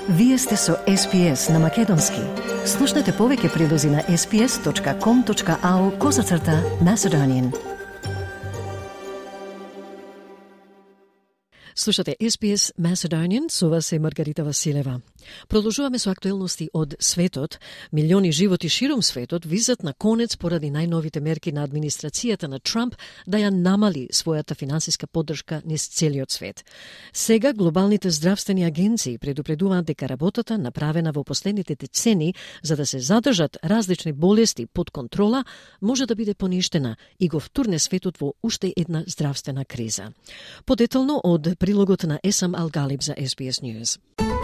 Вие сте со SPS на Македонски. Слушнете повеќе прилози на sps.com.au/Macedonian. Слушате SPS Macedonian, со вас е Маргарита Василева. Продолжуваме со актуелности од светот. Милиони животи широм светот визат на конец поради најновите мерки на администрацијата на Трамп да ја намали својата финансиска поддршка низ целиот свет. Сега глобалните здравствени агенции предупредуваат дека работата направена во последните децени за да се задржат различни болести под контрола може да биде поништена и го втурне светот во уште една здравствена криза. Подетално од прилогот на Есам Алгалиб за SBS News.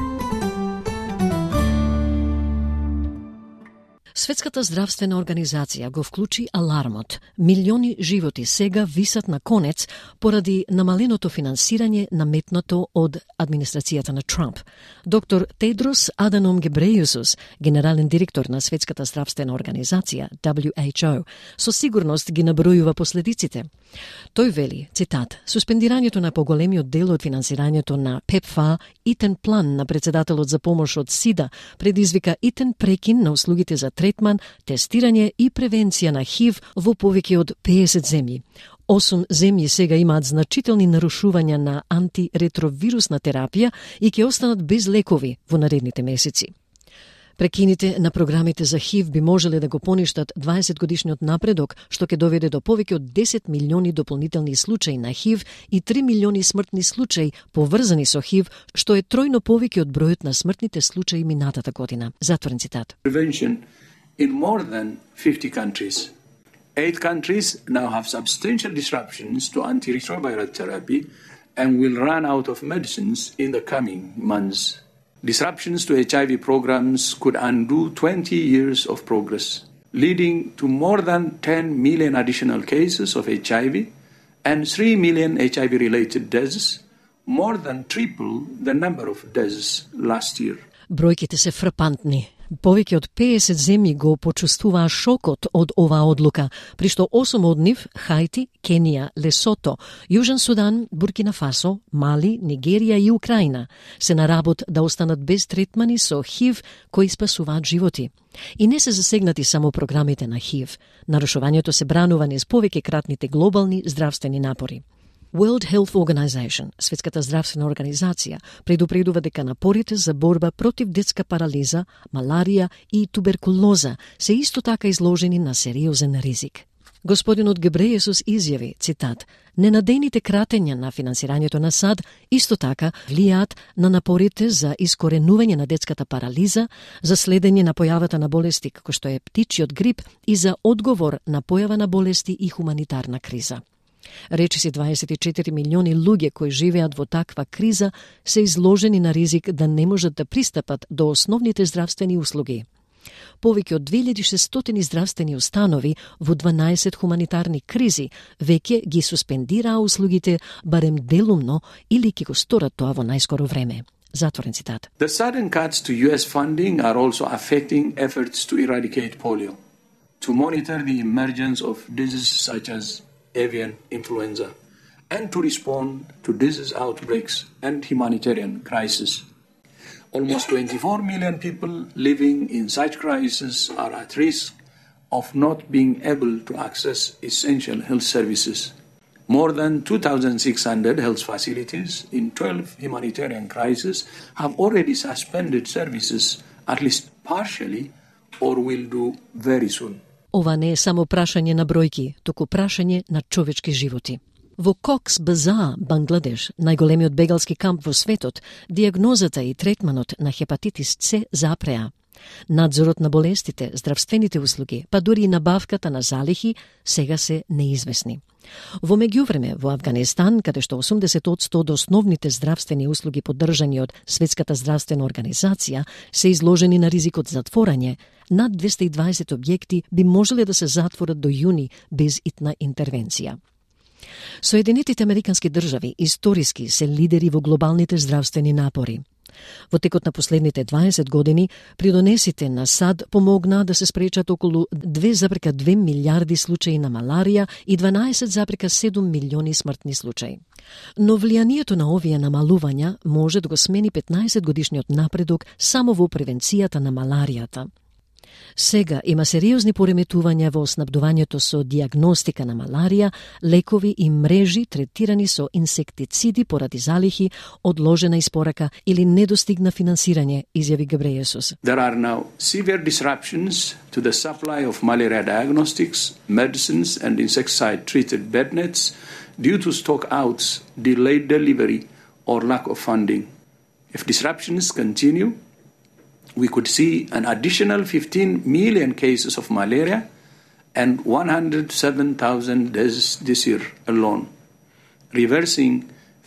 Светската здравствена организација го вклучи алармот. Милиони животи сега висат на конец поради намаленото финансирање наметнато од администрацијата на Трамп. Доктор Тедрос Аданом Гебрејесус, генерален директор на Светската здравствена организација, WHO, со сигурност ги набројува последиците. Тој вели, цитат, суспендирањето на поголемиот дел од финансирањето на ПЕПФАР, итен план на председателот за помош од СИДА, предизвика итен прекин на услугите за третман, тестирање и превенција на ХИВ во повеќе од 50 земји. 8 земји сега имаат значителни нарушувања на антиретровирусна терапија и ќе останат без лекови во наредните месеци. Прекините на програмите за ХИВ би можеле да го поништат 20-годишниот напредок, што ќе доведе до повеќе од 10 милиони дополнителни случаи на ХИВ и 3 милиони смртни случаи поврзани со ХИВ, што е тројно повеќе од бројот на смртните случаи минатата година. Затворен цитат. Prevention in more than 50 countries. 8 countries now have substantial disruptions to antiretroviral therapy and will run out of medicines in the coming months. Disruptions to HIV programs could undo 20 years of progress, leading to more than 10 million additional cases of HIV and 3 million HIV-related deaths, more than triple the number of deaths last year. Бројките се фрапантни. Повеќе од 50 земји го почувствуваа шокот од оваа одлука, при што 8 од нив, Хаити, Кенија, Лесото, Јужен Судан, Буркина Фасо, Мали, Нигерија и Украина, се на работ да останат без третмани со ХИВ кои спасуваат животи. И не се засегнати само програмите на ХИВ. Нарушувањето се бранува низ повеќе кратните глобални здравствени напори. World Health Organization, Светската здравствена организација, предупредува дека напорите за борба против детска парализа, маларија и туберкулоза се исто така изложени на сериозен ризик. Господинот Гебрејесус изјави, цитат, ненадејните кратења на финансирањето на САД исто така влијаат на напорите за искоренување на детската парализа, за следење на појавата на болести како што е птичиот грип и за одговор на појава на болести и хуманитарна криза. Речиси 24 милиони луѓе кои живеат во таква криза се изложени на ризик да не можат да пристапат до основните здравствени услуги. Повеќе од 2600 здравствени установи во 12 хуманитарни кризи веќе ги суспендираа услугите барем делумно или ќе го сторат тоа во најскоро време. Затворен цитат. The sudden cuts to US funding are also affecting efforts to eradicate polio, to monitor the emergence of diseases such as avian influenza, and to respond to disease outbreaks and humanitarian crises. Almost 24 million people living in such crises are at risk of not being able to access essential health services. More than 2,600 health facilities in 12 humanitarian crises have already suspended services, at least partially, or will do very soon. Ова не е само прашање на бројки, туку прашање на човечки животи. Во Кокс Базар, Бангладеш, најголемиот бегалски камп во светот, диагнозата и третманот на хепатитис С запреа. Надзорот на болестите, здравствените услуги, па дури и набавката на залихи сега се неизвестни. Во меѓувреме, во Авганистан, каде што 80% од основните здравствени услуги поддржани од Светската здравствена организација се изложени на ризикот затворање, над 220 објекти би можеле да се затворат до јуни без итна интервенција. Соединетите Американски држави историски се лидери во глобалните здравствени напори. Во текот на последните 20 години, придонесите на САД помогна да се спречат околу 2,2 милиарди случаи на маларија и 12,7 милиони смртни случаи. Но влијанието на овие намалувања може да го смени 15-годишниот напредок само во превенцијата на маларијата. Сега има сериозни пореметувања во снабдувањето со диагностика на маларија, лекови и мрежи третирани со инсектициди поради залихи, одложена испорака или недостигна финансирање, изјави Гебрејесус. There are now severe disruptions to the supply of malaria diagnostics, medicines and insecticide-treated bed nets due to stock-outs, delayed delivery or lack of funding. If disruptions continue, we could see an additional 15 million cases of malaria and 107,000 deaths this year alone, reversing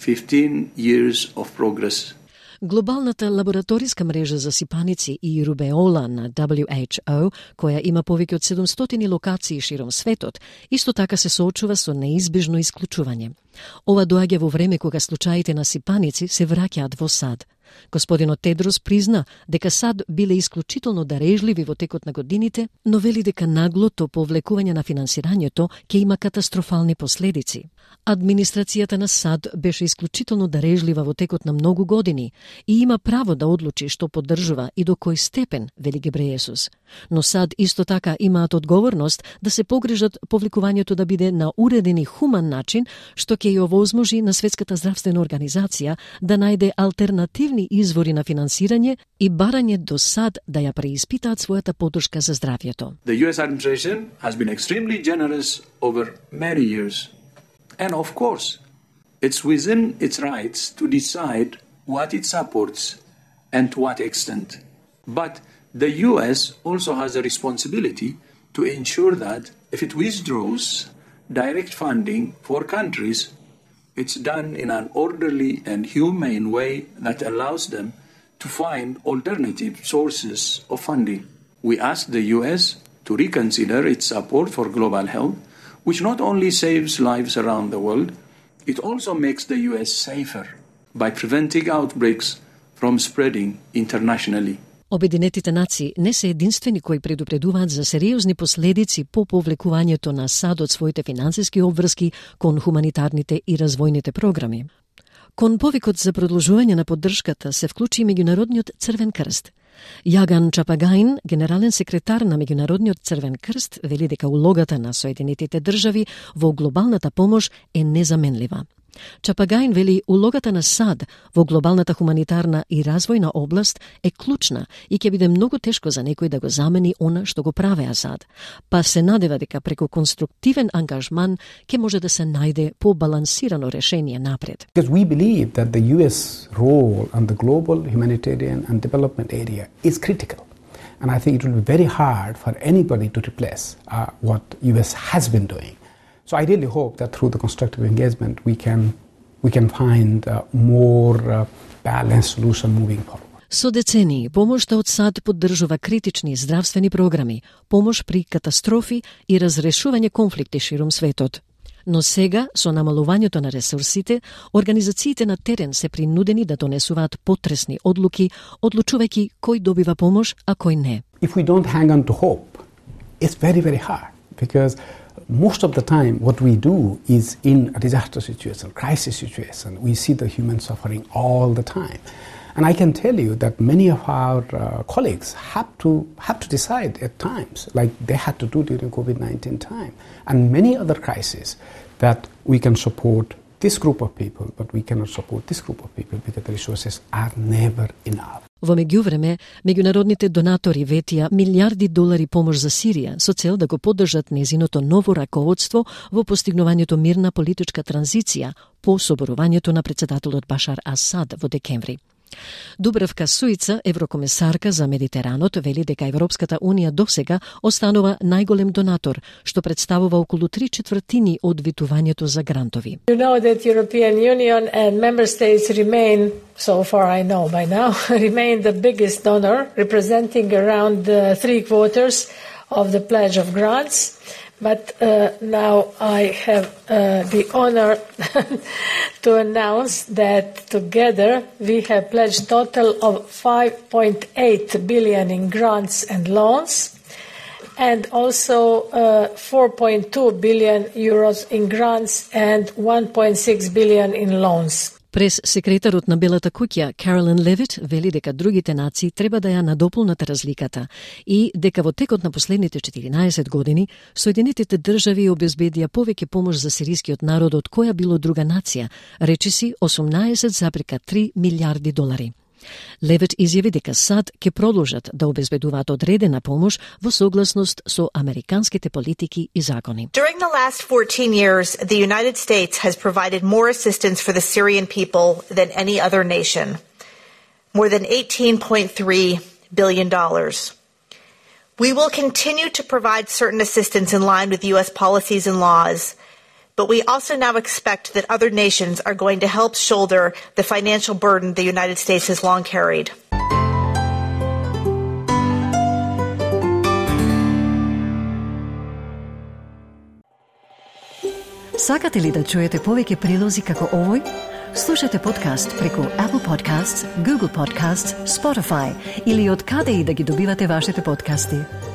15 years of progress. Глобалната лабораториска мрежа за сипаници и рубеола на WHO, која има повеќе од 700 локации широм светот, исто така се соочува со неизбежно исклучување. Ова доаѓа во време кога случаите на сипаници се враќаат во САД. Господинот Тедрос призна дека САД биле исклучително дарежливи во текот на годините, но вели дека наглото повлекување на финансирањето ќе има катастрофални последици. Администрацијата на САД беше исклучително дарежлива во текот на многу години и има право да одлучи што поддржува и до кој степен, вели Гебрејесус. Но САД исто така имаат одговорност да се погрижат повлекувањето да биде на уреден и хуман начин, што ќе ја овозможи на Светската здравствена организација да најде алтернативни извори на финансирање и барање до САД да ја преиспитаат својата поддршка за здравјето. The US administration has been extremely generous over many years. And of course, it's within its rights to decide what it supports and to what extent. But the US also has a responsibility to ensure that if it withdraws direct funding for countries, it's done in an orderly and humane way that allows them to find alternative sources of funding. We ask the US to reconsider its support for global health, which not only saves lives around the world, it also makes the US safer by preventing outbreaks from spreading internationally. Обединетите нации не се единствени кои предупредуваат за сериозни последици по повлекувањето на САД од своите финансиски обврски кон хуманитарните и развојните програми. Кон повикот за продолжување на поддршката се вклучи и Меѓународниот Црвен крст. Јаган Чапагаин, генерален секретар на Меѓународниот Црвен крст, вели дека улогата на Соединетите држави во глобалната помош е незаменлива. Чапагаин вели улогата на САД во глобалната хуманитарна и развојна област е клучна и ќе биде многу тешко за некој да го замени она што го правеа САД. Па се надева дека преку конструктивен ангажман ќе може да се најде побалансирано решение напред. Because we believe that the US role on the global humanitarian and development area is critical. And I think it will be very hard for anybody to replace what US has been doing. So I really hope that through the constructive engagement we can find a more balanced solution moving forward. Со децении помошта од САД поддржува критични здравствени програми, помош при катастрофи и разрешување конфликти широм светот. Но сега, со намалувањето на ресурсите, организациите на терен се принудени да донесуваат потресни одлуки, одлучувајќи кој добива помош, а кој не. If we don't hang on to hope, it's very, very hard because most of the time what we do is in a disaster situation, crisis situation. We see the human suffering all the time. And I can tell you that many of our colleagues have to decide at times, like they had to do during COVID-19 time, and many other crises, that we can support this group of people, but we cannot support this group of people because the resources are never enough. Во меѓувреме, меѓународните донатори ветија милиарди долари помош за Сирија со цел да го поддржат незиното ново раководство во постигнувањето мирна политичка транзиција по соборувањето на претседателот Башар Асад во декември. Дубравка Суица, еврокомесарка за Медитеранот, вели дека Европската Унија досега останува најголем донатор, што представува околу 3/4 од витувањето за грантови. You know that European Union and member states remain, so far I know by now, remain the biggest donor, representing around 3/4 of the pledge of grants. But now I have the honor to announce that together we have pledged total of 5.8 billion in grants and loans, and also 4.2 billion euros in grants and 1.6 billion in loans. Прес секретарот на Белата куќа Каролин Левит вели дека другите нации треба да ја надополнат разликата и дека во текот на последните 14 години Соединетите држави обезбедија повеќе помош за сирискиот народ од која било друга нација, речиси 18,3 милиарди долари. Левит изјави дека САД ќе продолжат да обезбедуваат одредена помош во согласност со американските политики и закони. During the last 14 years, the United States has provided more assistance for the Syrian people than any other nation. More than $18.3 billion. We will continue to provide certain assistance in line with U.S. policies and laws, but we also now expect that other nations are going to help shoulder the financial burden the United States has long carried. Сакате ли да чуете повеќе прилози како овој? Слушате подкаст преку Apple Podcasts, Google Podcasts, Spotify или од каде и да ги добивате вашите подкасти.